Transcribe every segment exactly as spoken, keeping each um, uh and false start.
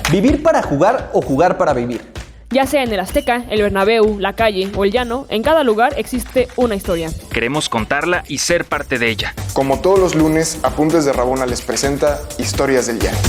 ¿Vivir para jugar o jugar para vivir? Ya sea en el Azteca, el Bernabéu, la calle o el llano, en cada lugar existe una historia. Queremos contarla y ser parte de ella. Como todos los lunes, Apuntes de Rabona les presenta Historias del Llano.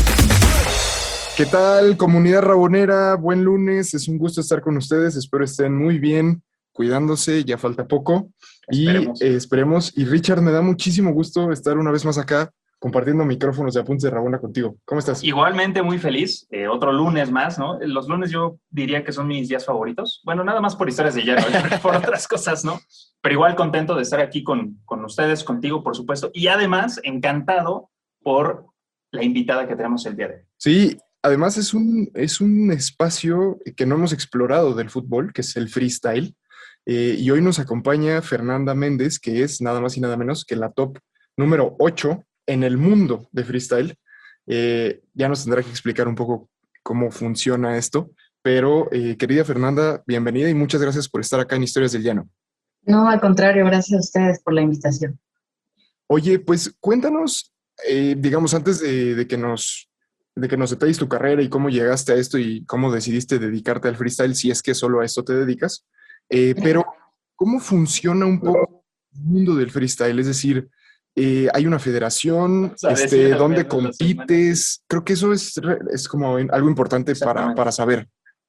¿Qué tal, comunidad rabonera? Buen lunes, es un gusto estar con ustedes. Espero estén muy bien, cuidándose, ya falta poco. Esperemos. Y eh, esperemos. Y Richard, me da muchísimo gusto estar una vez más acá compartiendo micrófonos de Apuntes de Rabona contigo. ¿Cómo estás? Igualmente muy feliz. Eh, otro lunes más, ¿no? Los lunes yo diría que son mis días favoritos. Bueno, nada más por historias de llano, por otras cosas, ¿no? Pero igual contento de estar aquí con, con ustedes, contigo, por supuesto. Y además, encantado por la invitada que tenemos el día de hoy. Sí, además es un, es un espacio que no hemos explorado del fútbol, que es el freestyle. Eh, y hoy nos acompaña Fernanda Méndez, que es nada más y nada menos que la top número ocho en el mundo de freestyle. Eh, ya nos tendrá que explicar un poco cómo funciona esto, pero eh, querida Fernanda, bienvenida y muchas gracias por estar acá en Historias del Llano. No, al contrario, gracias a ustedes por la invitación. Oye, pues cuéntanos, eh, digamos, antes de, de que nos, de que nos detalles tu carrera y cómo llegaste a esto y cómo decidiste dedicarte al freestyle, si es que solo a esto te dedicas, eh, pero ¿cómo funciona un poco el mundo del freestyle? Es decir, Eh, hay una federación, este, ¿dónde compites? Creo que eso es, es como algo importante para, para saber.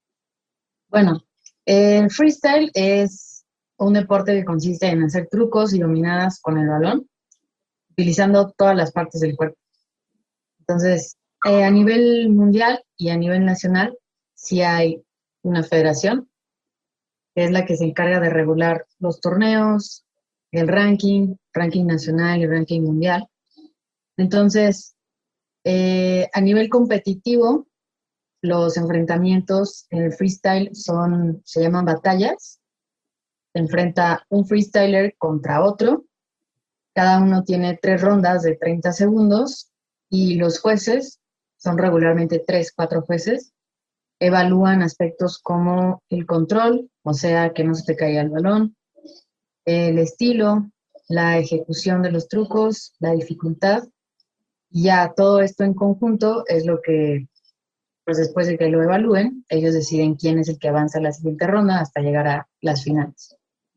Bueno, el freestyle es un deporte que consiste en hacer trucos y dominadas con el balón, utilizando todas las partes del cuerpo. Entonces, eh, a nivel mundial y a nivel nacional, sí hay una federación, que es la que se encarga de regular los torneos, el ranking, ranking nacional y ranking mundial. Entonces, eh, a nivel competitivo, los enfrentamientos en el freestyle son, se llaman batallas. Se enfrenta un freestyler contra otro. Cada uno tiene tres rondas de treinta segundos y los jueces, son regularmente tres, cuatro jueces, evalúan aspectos como el control, o sea, que no se te caiga el balón, el estilo, la ejecución de los trucos, la dificultad, y ya todo esto en conjunto es lo que, pues después de que lo evalúen, ellos deciden quién es el que avanza a la siguiente ronda hasta llegar a las finales.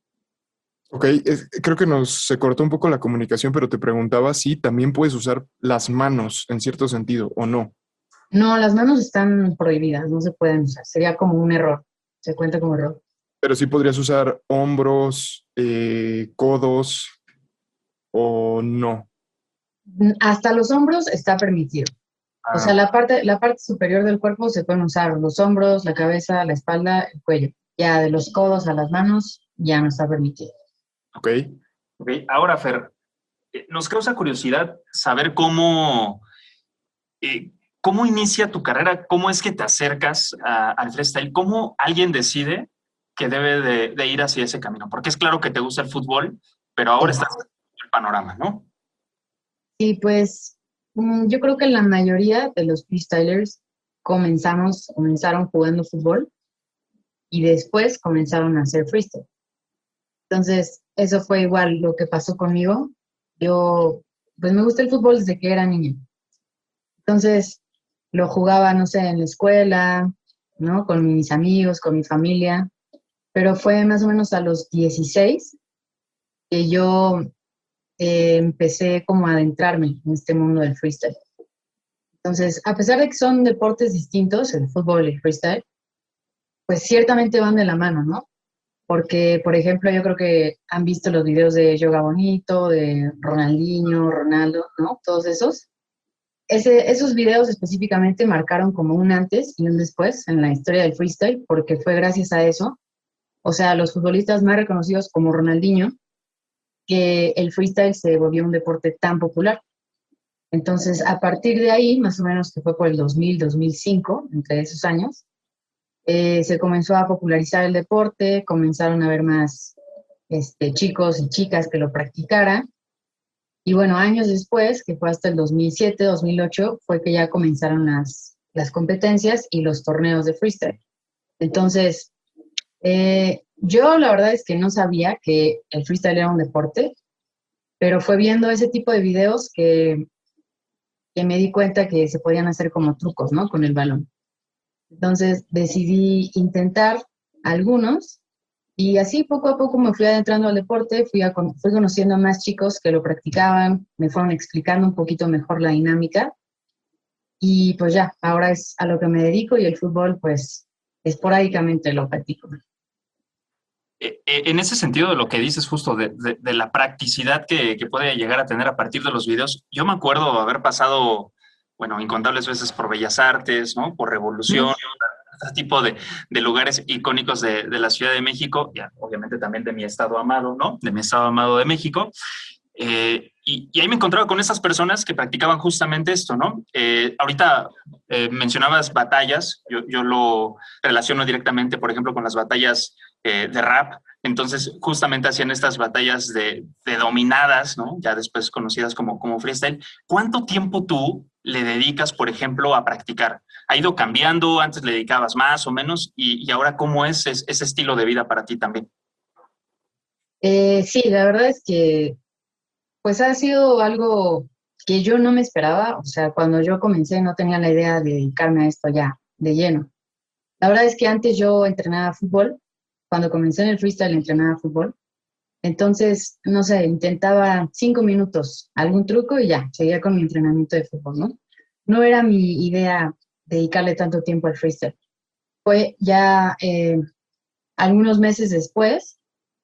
Ok, es, creo que nos se cortó un poco la comunicación, pero te preguntaba si también puedes usar las manos en cierto sentido o no. No, las manos están prohibidas, no se pueden usar, sería como un error, se cuenta como error. Pero sí podrías usar hombros, eh, codos o no. Hasta los hombros está permitido. Ah. O sea, la parte, la parte superior del cuerpo se pueden usar los hombros, la cabeza, la espalda, el cuello. Ya de los codos a las manos ya no está permitido. Ok. Ok, ahora Fer, eh, nos causa curiosidad saber cómo, eh, cómo inicia tu carrera, cómo es que te acercas a, al freestyle, cómo alguien decide que debe de, de ir hacia ese camino, porque es claro que te gusta el fútbol, pero ahora sí. Estás en el panorama, ¿no? Sí, pues yo creo que la mayoría de los freestylers comenzamos, comenzaron jugando fútbol y después comenzaron a hacer freestyle. Entonces, eso fue igual lo que pasó conmigo. Yo, pues me gusta el fútbol desde que era niña. Entonces, lo jugaba, no sé, en la escuela, ¿no? Con mis amigos, con mi familia. Pero fue más o menos a los dieciséis que yo eh, empecé como a adentrarme en este mundo del freestyle. Entonces, a pesar de que son deportes distintos, el fútbol y el freestyle, pues ciertamente van de la mano, ¿no? Porque, por ejemplo, yo creo que han visto los videos de Yoga Bonito, de Ronaldinho, Ronaldo, ¿no? Todos esos. Ese, esos videos específicamente marcaron como un antes y un después en la historia del freestyle, porque fue gracias a eso. O sea, los futbolistas más reconocidos como Ronaldinho, que el freestyle se volvió un deporte tan popular. Entonces, a partir de ahí, más o menos que fue por el dos mil, dos mil cinco, entre esos años, eh, se comenzó a popularizar el deporte, comenzaron a haber más este, chicos y chicas que lo practicaran. Y bueno, años después, que fue hasta el dos mil siete, dos mil ocho, fue que ya comenzaron las, las competencias y los torneos de freestyle. Entonces, Eh, yo la verdad es que no sabía que el freestyle era un deporte, pero fue viendo ese tipo de videos que, que me di cuenta que se podían hacer como trucos, ¿no? Con el balón. Entonces decidí intentar algunos y así poco a poco me fui adentrando al deporte, fui, a, fui conociendo a más chicos que lo practicaban, me fueron explicando un poquito mejor la dinámica y pues ya, ahora es a lo que me dedico y el fútbol pues esporádicamente lo practico. Eh, eh, En ese sentido de lo que dices justo de, de, de la practicidad que, que puede llegar a tener a partir de los videos, yo me acuerdo haber pasado, bueno, incontables veces por Bellas Artes, ¿no? Por Revolución, mm. este tipo de, de lugares icónicos de, de la Ciudad de México, y obviamente también de mi estado amado, ¿no? De mi estado amado de México. Eh, y, y ahí me encontraba con esas personas que practicaban justamente esto, ¿no? Eh, ahorita eh, mencionabas batallas, yo, yo lo relaciono directamente, por ejemplo, con las batallas eh, de rap. Entonces, justamente hacían estas batallas de, de dominadas, ¿no? Ya después conocidas como, como freestyle. ¿Cuánto tiempo tú le dedicas, por ejemplo, a practicar? ¿Ha ido cambiando? ¿Antes le dedicabas más o menos? ¿Y, y ahora cómo es ese, ese estilo de vida para ti también? Eh, sí, la verdad es que pues ha sido algo que yo no me esperaba. O sea, cuando yo comencé no tenía la idea de dedicarme a esto ya de lleno. La verdad es que antes yo entrenaba fútbol. Cuando comencé en el freestyle entrenaba fútbol. Entonces, no sé, intentaba cinco minutos, algún truco y ya, seguía con mi entrenamiento de fútbol, ¿no? No era mi idea dedicarle tanto tiempo al freestyle. Fue ya eh, algunos meses después,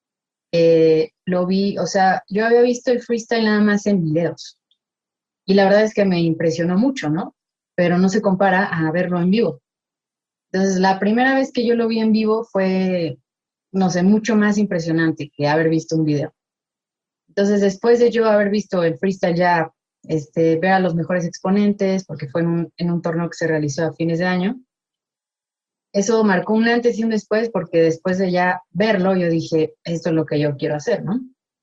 eh, lo vi, o sea, yo había visto el freestyle nada más en videos. Y la verdad es que me impresionó mucho, ¿no? Pero no se compara a verlo en vivo. Entonces, la primera vez que yo lo vi en vivo fue, no sé, mucho más impresionante que haber visto un video. Entonces, después de yo haber visto el freestyle ya, este, ver a los mejores exponentes, porque fue en un, en un torneo que se realizó a fines de año, eso marcó un antes y un después, porque después de ya verlo, yo dije, esto es lo que yo quiero hacer, ¿no?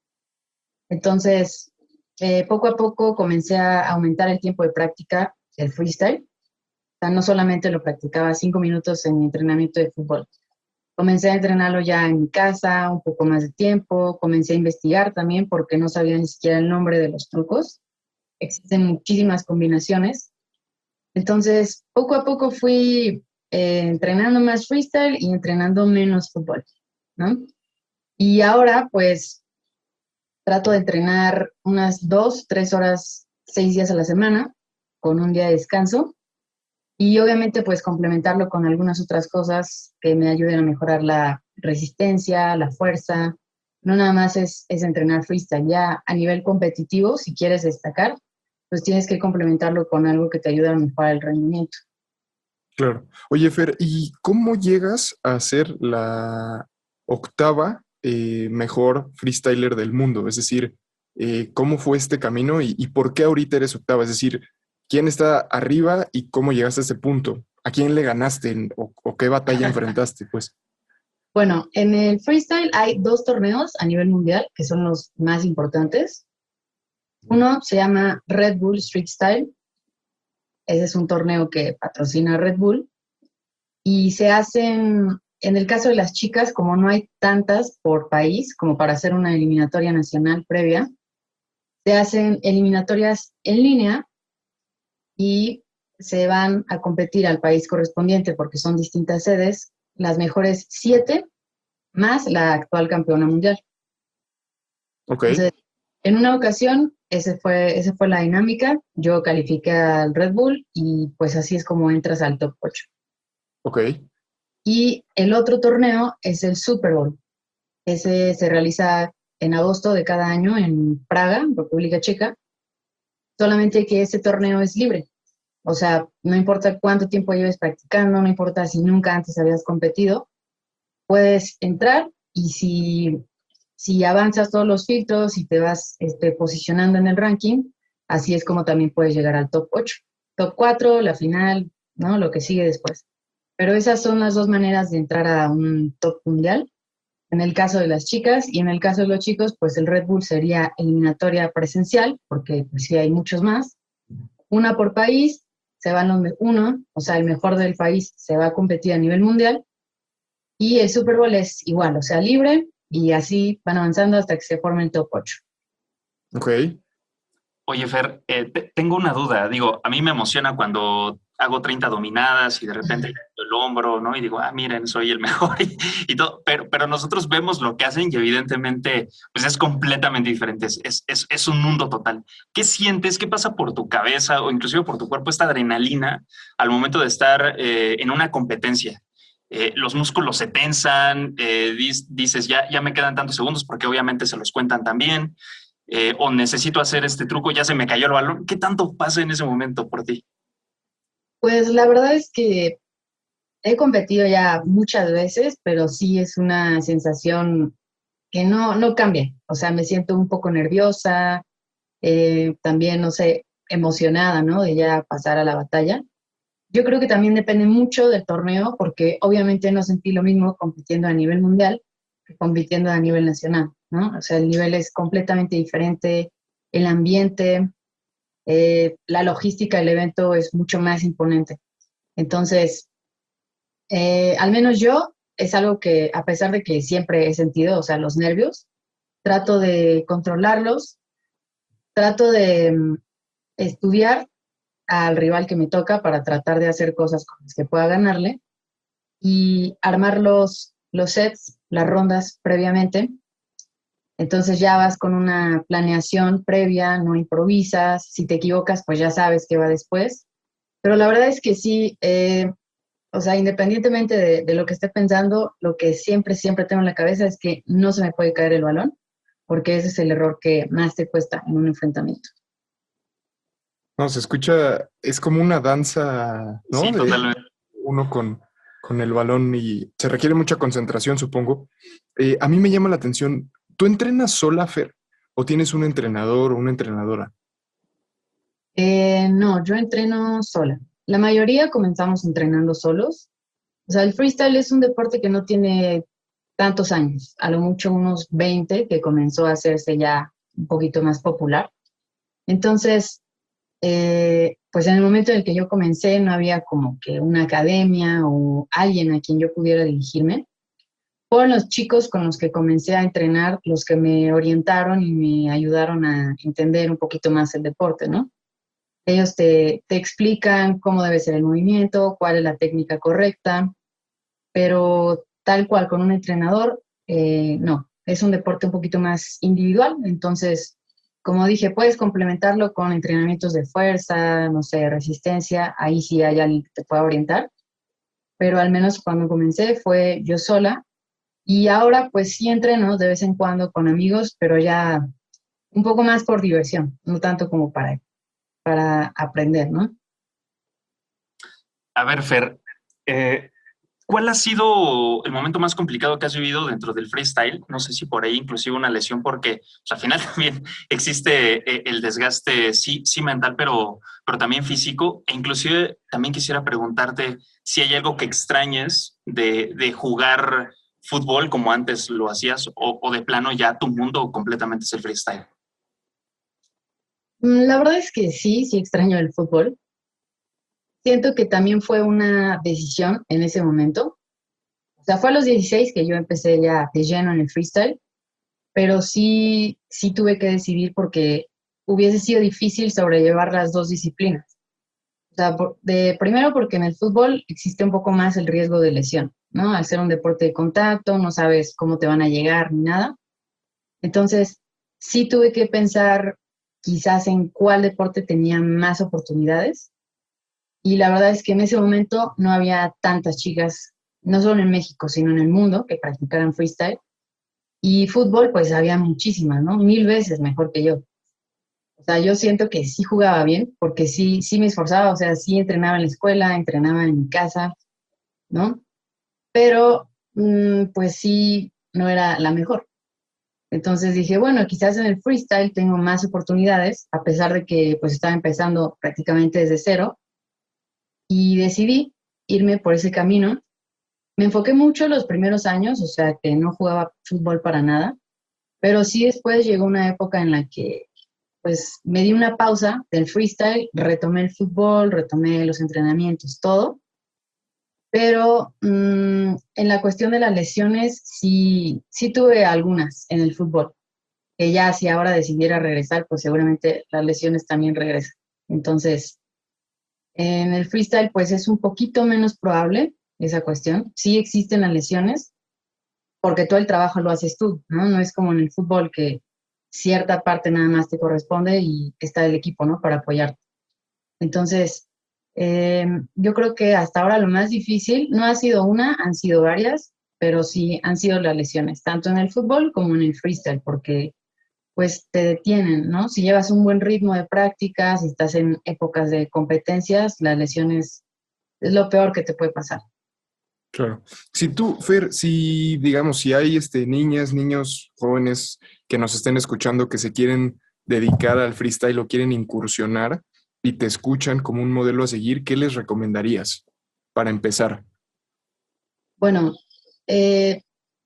Entonces, eh, poco a poco comencé a aumentar el tiempo de práctica del freestyle. O sea, no solamente lo practicaba cinco minutos en mi entrenamiento de fútbol. Comencé a entrenarlo ya en mi casa, un poco más de tiempo. Comencé a investigar también porque no sabía ni siquiera el nombre de los trucos. Existen muchísimas combinaciones. Entonces, poco a poco fui eh, entrenando más freestyle y entrenando menos fútbol, ¿no? Y ahora, pues, trato de entrenar unas dos, tres horas, seis días a la semana, con un día de descanso. Y obviamente, pues, complementarlo con algunas otras cosas que me ayuden a mejorar la resistencia, la fuerza. No nada más es, es entrenar freestyle. Ya a nivel competitivo, si quieres destacar, pues tienes que complementarlo con algo que te ayude a mejorar el rendimiento. Claro. Oye, Fer, ¿y cómo llegas a ser la octava eh, mejor freestyler del mundo? Es decir, eh, ¿cómo fue este camino y, y por qué ahorita eres octava? Es decir, ¿quién está arriba y cómo llegaste a ese punto? ¿A quién le ganaste en- o, o qué batalla enfrentaste? Pues, Bueno, en el freestyle hay dos torneos a nivel mundial que son los más importantes. Uno se llama Red Bull Street Style. Ese es un torneo que patrocina Red Bull. Y se hacen, en el caso de las chicas, como no hay tantas por país como para hacer una eliminatoria nacional previa, se hacen eliminatorias en línea y se van a competir al país correspondiente porque son distintas sedes, las mejores siete más la actual campeona mundial. ok, Entonces, en una ocasión, ese fue, esa fue la dinámica. Yo califiqué al Red Bull y pues así es como entras al top ocho. ok, Y el otro torneo es el Super Bowl. Ese se realiza en agosto de cada año en Praga, República Checa. Solamente que ese torneo es libre. O sea, no importa cuánto tiempo lleves practicando, no importa si nunca antes habías competido, puedes entrar y si, si avanzas todos los filtros y te vas este, posicionando en el ranking, así es como también puedes llegar al top ocho. Top cuatro, la final, ¿no? Lo que sigue después. Pero esas son las dos maneras de entrar a un top mundial. En el caso de las chicas y en el caso de los chicos, pues el Red Bull sería eliminatoria presencial, porque pues sí hay muchos más. Una por país, se van los me- uno, o sea, el mejor del país se va a competir a nivel mundial. Y el Super Bowl es igual, o sea, libre, y así van avanzando hasta que se forme el top ocho. ok. Oye, Fer, eh, te- tengo una duda. Digo, a mí me emociona cuando, hago treinta dominadas y de repente el hombro, ¿no? Y digo, ah, miren, soy el mejor y, y todo. Pero, pero nosotros vemos lo que hacen y evidentemente pues es completamente diferente. Es, es, es un mundo total. ¿Qué sientes? ¿Qué pasa por tu cabeza o inclusive por tu cuerpo esta adrenalina al momento de estar eh, en una competencia? Eh, los músculos se tensan, eh, dices, ya, ya me quedan tantos segundos porque obviamente se los cuentan también. Eh, o necesito hacer este truco, ya se me cayó el balón. ¿Qué tanto pasa en ese momento por ti? Pues la verdad es que he competido ya muchas veces, pero sí es una sensación que no, no cambia. O sea, me siento un poco nerviosa, eh, también, no sé, emocionada, ¿no? De ya pasar a la batalla. Yo creo que también depende mucho del torneo, porque obviamente no sentí lo mismo compitiendo a nivel mundial que compitiendo a nivel nacional, ¿no? O sea, el nivel es completamente diferente, el ambiente, eh, la logística del evento es mucho más imponente. Entonces, eh, al menos yo, es algo que, a pesar de que siempre he sentido, o sea, los nervios, trato de controlarlos, trato de mm, estudiar al rival que me toca para tratar de hacer cosas con las que pueda ganarle y armar los, los sets, las rondas previamente. Entonces ya vas con una planeación previa, no improvisas. Si te equivocas, pues ya sabes qué va después. Pero la verdad es que sí, eh, o sea, independientemente de, de lo que esté pensando, lo que siempre, siempre tengo en la cabeza es que no se me puede caer el balón, porque ese es el error que más te cuesta en un enfrentamiento. No, se escucha, es como una danza, ¿no? Sí, De totalmente. uno con, con el balón y se requiere mucha concentración, supongo. Eh, a mí me llama la atención, ¿tú entrenas sola, Fer? ¿O tienes un entrenador o una entrenadora? Eh, no, yo entreno sola. La mayoría comenzamos entrenando solos. O sea, el freestyle es un deporte que no tiene tantos años, a lo mucho unos veinte, que comenzó a hacerse ya un poquito más popular. Entonces, eh, pues en el momento en el que yo comencé no había como que una academia o alguien a quien yo pudiera dirigirme. Fueron los chicos con los que comencé a entrenar los que me orientaron y me ayudaron a entender un poquito más el deporte, ¿no? Ellos te, te explican cómo debe ser el movimiento, cuál es la técnica correcta, pero tal cual con un entrenador, eh, no, es un deporte un poquito más individual, entonces, como dije, puedes complementarlo con entrenamientos de fuerza, no sé, resistencia, ahí sí hay alguien que te pueda orientar, pero al menos cuando comencé fue yo sola, y ahora pues sí entreno de vez en cuando con amigos, pero ya un poco más por diversión, no tanto como para, para aprender, ¿no? A ver, Fer, eh, ¿cuál ha sido el momento más complicado que has vivido dentro del freestyle? No sé si por ahí inclusive una lesión, porque pues, al final también existe eh, el desgaste, sí, sí mental, pero, pero también físico. E inclusive también quisiera preguntarte si hay algo que extrañes de, de jugar fútbol como antes lo hacías o, o de plano ya tu mundo completamente es el freestyle. Mm, La verdad es que sí, sí extraño el fútbol. Siento que también fue una decisión en ese momento. O sea, fue a los dieciséis que yo empecé ya de lleno en el freestyle, pero sí, sí tuve que decidir porque hubiese sido difícil sobrellevar las dos disciplinas. O sea, por- de, primero porque en el fútbol existe un poco más el riesgo de lesión, ¿no? Al ser un deporte de contacto, no sabes cómo te van a llegar ni nada. Entonces, sí tuve que pensar quizás en cuál deporte tenía más oportunidades. Y la verdad es que en ese momento no había tantas chicas, no solo en México, sino en el mundo, que practicaran freestyle. Y fútbol, pues había muchísimas, ¿no? Mil veces mejor que yo. O sea, yo siento que sí jugaba bien, porque sí, sí me esforzaba, o sea, sí entrenaba en la escuela, entrenaba en mi casa, ¿no? Pero, mm, pues sí, no era la mejor. Entonces dije, bueno, quizás en el freestyle tengo más oportunidades, a pesar de que pues estaba empezando prácticamente desde cero, y decidí irme por ese camino. Me enfoqué mucho los primeros años, o sea, que no jugaba fútbol para nada, pero sí después llegó una época en la que pues me di una pausa del freestyle, retomé el fútbol, retomé los entrenamientos, todo, pero mmm, en la cuestión de las lesiones sí, sí tuve algunas en el fútbol, que ya si ahora decidiera regresar, pues seguramente las lesiones también regresan. Entonces, En el freestyle, pues es un poquito menos probable esa cuestión. Sí existen las lesiones, porque todo el trabajo lo haces tú, ¿no? No es como en el fútbol que cierta parte nada más te corresponde y está el equipo, ¿no? Para apoyarte. Entonces, eh, yo creo que hasta ahora lo más difícil no ha sido una, han sido varias, pero sí han sido las lesiones, tanto en el fútbol como en el freestyle, porque pues te detienen, ¿no? Si llevas un buen ritmo de práctica, si estás en épocas de competencias, las lesiones es lo peor que te puede pasar. Claro. Si tú, Fer, si digamos, si hay este, niñas, niños, jóvenes que nos estén escuchando que se quieren dedicar al freestyle o quieren incursionar y te escuchan como un modelo a seguir, ¿qué les recomendarías para empezar? Bueno, eh,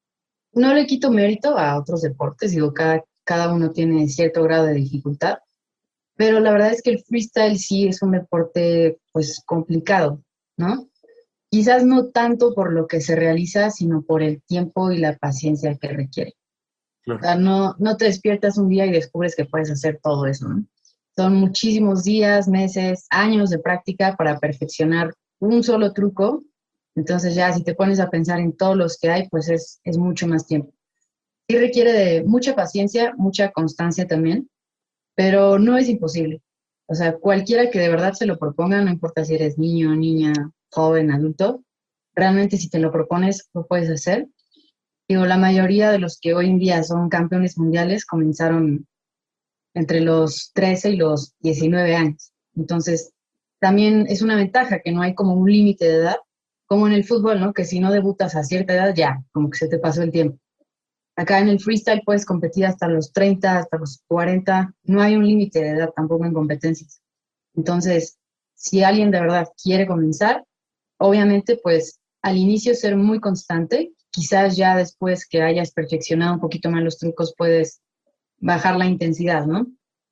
no le quito mérito a otros deportes, digo, cada, cada uno tiene cierto grado de dificultad, pero la verdad es que el freestyle sí es un deporte, pues, complicado, ¿no? Quizás no tanto por lo que se realiza, sino por el tiempo y la paciencia que requiere. Claro. O sea, no, no te despiertas un día y descubres que puedes hacer todo eso, ¿no? Son muchísimos días, meses, años de práctica para perfeccionar un solo truco. Entonces ya si te pones a pensar en todos los que hay, pues es, es mucho más tiempo. Sí requiere de mucha paciencia, mucha constancia también, pero no es imposible. O sea, cualquiera que de verdad se lo proponga, no importa si eres niño, niña, joven, adulto, realmente si te lo propones, lo puedes hacer. Digo, la mayoría de los que hoy en día son campeones mundiales comenzaron entre los trece y los diecinueve años. Entonces, también es una ventaja que no hay como un límite de edad, como en el fútbol, ¿no? Que si no debutas a cierta edad, ya, como que se te pasó el tiempo. Acá en el freestyle puedes competir hasta los treinta, hasta los cuarenta, no hay un límite de edad tampoco en competencias. Entonces, si alguien de verdad quiere comenzar, obviamente, pues al inicio ser muy constante, quizás ya después que hayas perfeccionado un poquito más los trucos puedes bajar la intensidad, ¿no?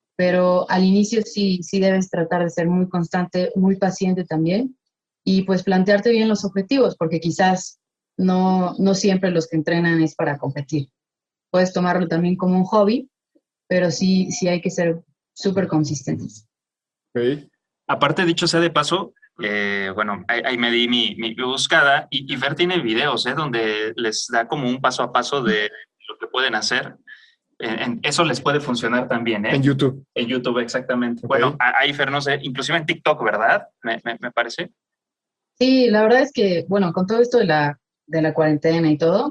Pero al inicio sí, sí debes tratar de ser muy constante, muy paciente también y pues plantearte bien los objetivos, porque quizás no, no siempre los que entrenan es para competir. Puedes tomarlo también como un hobby, pero sí, sí hay que ser súper consistentes. Okay. Aparte, dicho sea de paso, eh, bueno, ahí, ahí me di mi, mi buscada y, y Fer tiene videos, ¿eh? Donde les da como un paso a paso de lo que pueden hacer. En, en, eso les puede funcionar también, ¿eh? En YouTube. En YouTube, exactamente. Okay. Bueno, ahí Fer, no sé, inclusive en TikTok, ¿verdad? Me, me, me parece. Sí, la verdad es que, bueno, con todo esto de la, de la cuarentena y todo,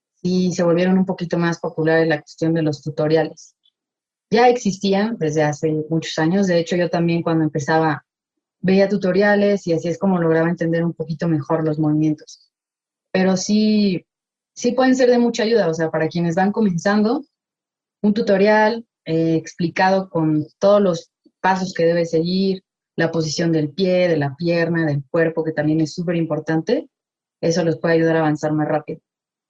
sí se volvieron un poquito más populares la cuestión de los tutoriales. Ya existían desde hace muchos años, de hecho yo también cuando empezaba veía tutoriales y así es como lograba entender un poquito mejor los movimientos. Pero sí, sí pueden ser de mucha ayuda, o sea, para quienes van comenzando, un tutorial eh, explicado con todos los pasos que debe seguir, la posición del pie, de la pierna, del cuerpo, que también es súper importante, eso los puede ayudar a avanzar más rápido.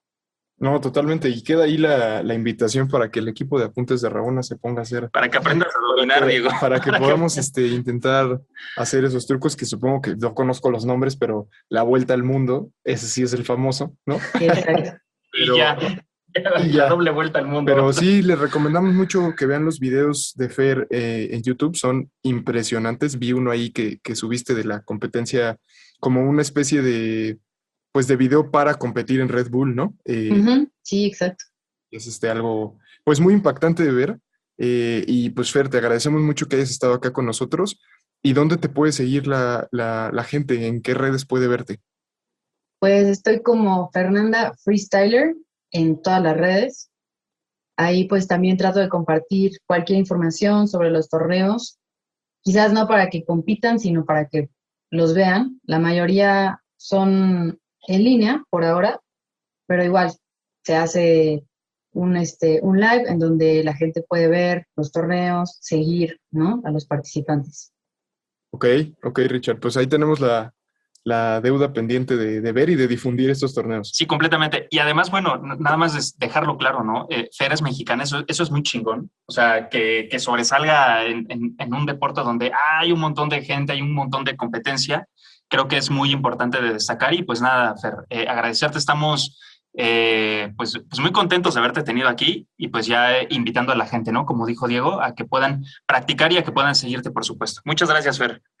No, totalmente. Y queda ahí la, la invitación para que el equipo de Apuntes de Rabona se ponga a hacer. Para que aprendas a dominar, para que, Diego. Para que para podamos que... Este, intentar hacer esos trucos que supongo que no conozco los nombres, pero la vuelta al mundo, ese sí es el famoso, ¿no? Exacto. Pero, y ya. Y la ya. doble vuelta al mundo. Pero sí, les recomendamos mucho que vean los videos de Fer eh, en YouTube, son impresionantes. Vi uno ahí que, que subiste de la competencia como una especie de, pues de video para competir en Red Bull, ¿no? Eh, uh-huh. Sí, exacto. Es este, algo, pues muy impactante de ver. Eh, y pues Fer, te agradecemos mucho que hayas estado acá con nosotros. ¿Y dónde te puede seguir la, la, la gente? ¿En qué redes puede verte? Pues estoy como Fernanda Freestyler en todas las redes. Ahí pues también trato de compartir cualquier información sobre los torneos, quizás no para que compitan, sino para que los vean. La mayoría son en línea por ahora, pero igual se hace un, este, un live en donde la gente puede ver los torneos, seguir, ¿no? A los participantes. Ok, ok, Richard. Pues ahí tenemos la, la deuda pendiente de, de ver y de difundir estos torneos. Sí, completamente. Y además, bueno, nada más dejarlo claro, ¿no? Eh, Fer es mexicana, eso, eso es muy chingón. O sea, que, que sobresalga en, en, en un deporte donde hay un montón de gente, hay un montón de competencia. Creo que es muy importante de destacar. Y pues nada, Fer, eh, agradecerte. Estamos eh, pues, pues muy contentos de haberte tenido aquí y pues ya eh, invitando a la gente, ¿no? Como dijo Diego, a que puedan practicar y a que puedan seguirte, por supuesto. Muchas gracias, Fer.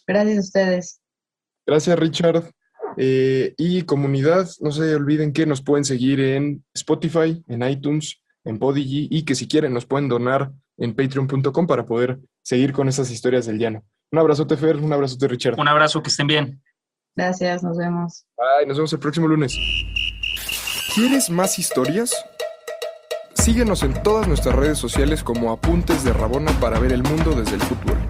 Gracias a ustedes. Gracias, Richard. Eh, y comunidad, no se olviden que nos pueden seguir en Spotify, en iTunes, en Podigy, y que si quieren nos pueden donar en patreon punto com para poder seguir con esas historias del llano. Un abrazote, Fer, un abrazote, Richard. Un abrazo, que estén bien. Gracias, nos vemos. Bye, nos vemos el próximo lunes. ¿Quieres más historias? Síguenos en todas nuestras redes sociales como Apuntes de Rabona para ver el mundo desde el futuro.